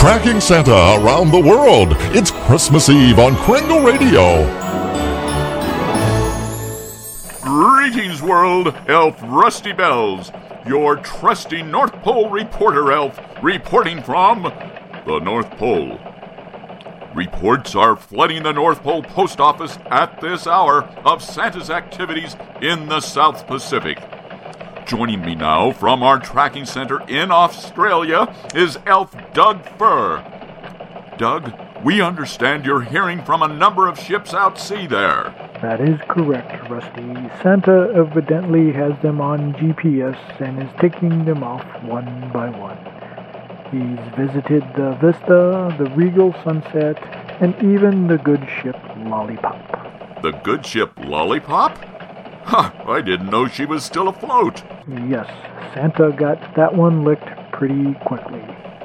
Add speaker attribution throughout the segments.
Speaker 1: Tracking Santa around the world. It's Christmas Eve on Kringle Radio.
Speaker 2: Greetings, world. Elf Rusty Bells, your trusty North Pole reporter elf, reporting from the North Pole. Reports are flooding the North Pole post office at this hour of Santa's activities in the South Pacific. Joining me now from our tracking center in Australia is Elf Doug Furr. Doug, we understand you're hearing from a number of ships out sea there.
Speaker 3: That is correct, Rusty. Santa evidently has them on GPS and is taking them off one by one. He's visited the Vista, the Regal Sunset, and even the good ship Lollipop.
Speaker 2: The good ship Lollipop? Huh, I didn't know she was still afloat.
Speaker 3: Yes, Santa got that one licked pretty quickly.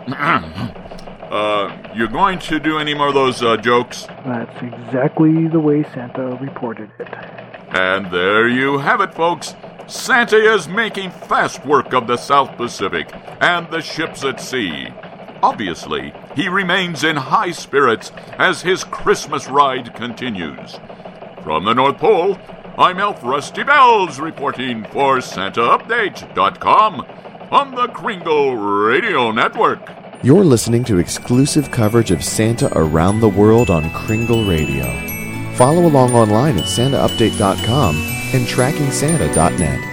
Speaker 2: You going to do any more of those jokes?
Speaker 3: That's exactly the way Santa reported it.
Speaker 2: And there you have it, folks. Santa is making fast work of the South Pacific and the ships at sea. Obviously, he remains in high spirits as his Christmas ride continues. From the North Pole, I'm Elf Rusty Bells reporting for SantaUpdate.com on the Kringle Radio Network.
Speaker 4: You're listening to exclusive coverage of Santa around the world on Kringle Radio. Follow along online at SantaUpdate.com and TrackingSanta.net.